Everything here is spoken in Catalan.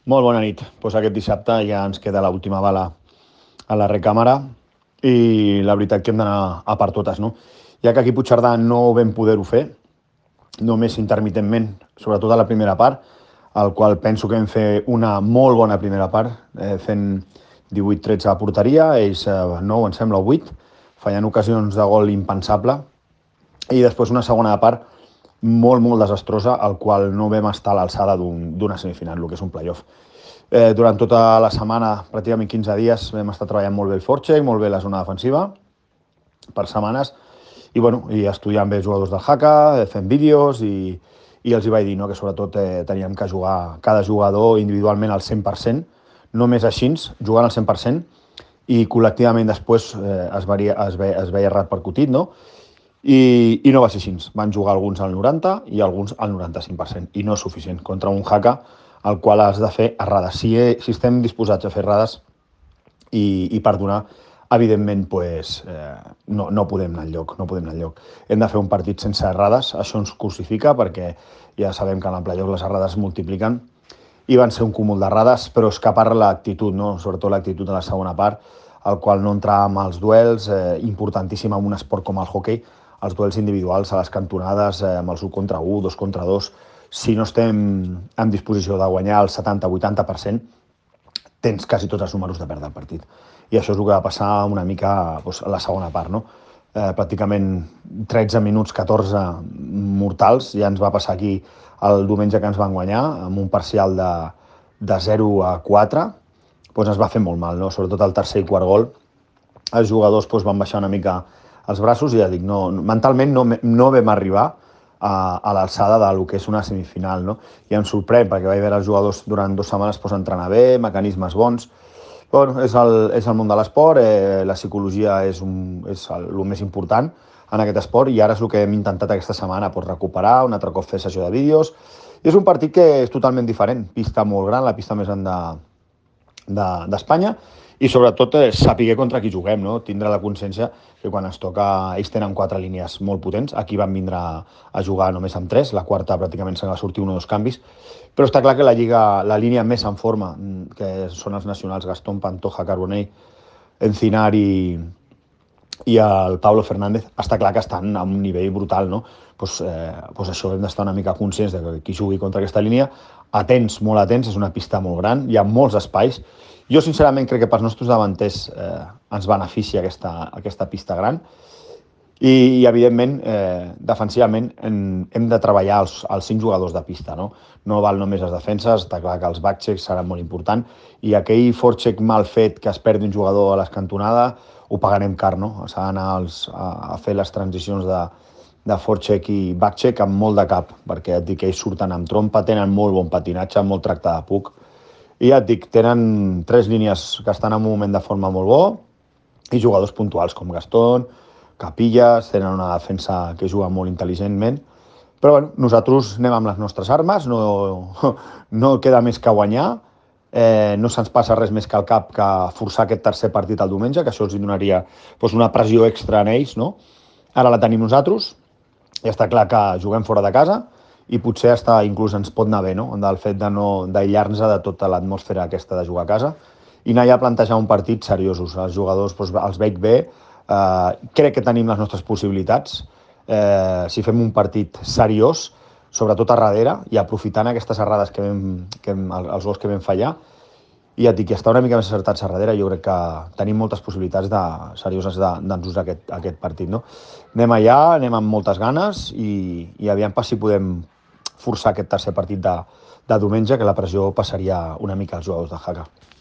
Molt bona nit. Pues aquest dissabte ja ens queda l'última bala a la recàmera i la veritat que hem d'anar a per totes, no? Ja que aquí a Puigcerdà no vam poder-ho fer, només intermitentment, sobretot a la primera part, al qual penso que vam fer una molt bona primera part, fent 18-13 a porteria, ells 9, em sembla, o 8, fallant ocasions de gol impensable, i després una segona part molt desastrosa, al qual no vam estar a l'alçada d'una semifinal, el que és un playoff. Durant tota la setmana, pràcticament 15 dies, vam estar treballant molt bé el forecheck, molt bé la zona defensiva, per setmanes, i estudiant bé els jugadors del Haka, fent vídeos, i els hi vaig dir que sobretot teníem que jugar cada jugador individualment al 100%, només així, jugant al 100%, i col·lectivament després es veia repercutit, no? I no va ser així. Van jugar alguns al 90 i alguns al 95%, i no és suficient contra un Haka al qual has de fer errades. Si estem disposats a fer errades i perdonar, evidentment no podem anar enlloc. Hem de fer un partit sense errades, això ens crucifica perquè ja sabem que en el playoff les errades es multipliquen i van ser un cúmul d'errades, però és que a part l'actitud, no? Sobretot l'actitud de la segona part, al qual no entràvem als duels, importantíssim en un esport com el hoquei, els duels individuals a les cantonades, amb els 1 contra 1, 2 contra 2, si no estem en disposició de guanyar el 70-80%, tens quasi tots els números de perdre el partit. I això és el que va passar una mica a la segona part, no? Pràcticament 13 minuts, 14 mortals, ja ens va passar aquí el diumenge que ens van guanyar, amb un parcial de 0-4, doncs es va fer molt mal, no? Sobretot el tercer i quart gol. Els jugadors van baixar una mica els braços i ja dic, mentalment no vam arribar a l'alçada del que és una semifinal, no? I em sorprèn perquè vaig veure els jugadors durant 2 setmanes entrenar bé, mecanismes bons. Bueno, és el món de l'esport, la psicologia és el més important en aquest esport, i ara és el que hem intentat aquesta setmana, recuperar, un altre cop fer sessió de vídeos. I és un partit que és totalment diferent, pista molt gran, la pista més gran d'Espanya, i sobretot saber contra qui juguem, no? Tindre la consciència que quan ens toca, ells tenen 4 línies molt potents, aquí van vindre a jugar només amb 3, la quarta pràcticament se va sortir 1 o 2 canvis, però està clar que la línia més en forma, que són els nacionals, Gastón, Pantoja, Carbonell, Encinar i el Pablo Fernández, està clar que estan a un nivell brutal, no? Això hem d'estar una mica conscients de que qui jugui contra aquesta línia, atents, molt atents, és una pista molt gran, hi ha molts espais. Jo, sincerament, crec que pels nostres davanters ens beneficia aquesta pista gran i evidentment, defensivament, hem de treballar els 5 jugadors de pista, no? No val només les defenses, està clar que els backchecks seran molt importants, i aquell forecheck mal fet que es perdi un jugador a les cantonades ho pagarem car, no? S'ha d'anar a fer les transicions de forecheck i backcheck amb molt de cap, perquè et dic que ells surten amb trompa, tenen molt bon patinatge, molt tracte de puck, i ja et dic, tenen 3 línies que estan en un moment de forma molt bo i jugadors puntuals com Gastón, Capillas, tenen una defensa que juga molt intel·ligentment, però bueno, nosaltres anem amb les nostres armes, no queda més que guanyar, no se'ns passa res més que al cap que forçar aquest tercer partit el diumenge, que això els donaria una pressió extra en ells, no? Ara la tenim nosaltres, i està clar que juguem fora de casa, i potser inclús ens pot anar bé, no? Del fet d'aïllar-nos de tota l'atmosfera aquesta de jugar a casa i anar ja a plantejar un partit seriosos. Els jugadors els veig bé, crec que tenim les nostres possibilitats. Si fem un partit seriós, sobretot a darrere, i aprofitant aquestes errades els gols que vam fallar, i ja et dic que està una mica més acertats a darrere, jo crec que tenim moltes possibilitats serioses d'endur aquest partit, no? Anem allà, anem amb moltes ganes i aviam si podem forçar aquest tercer partit de diumenge, que la pressió passaria una mica als jugadors de Haka.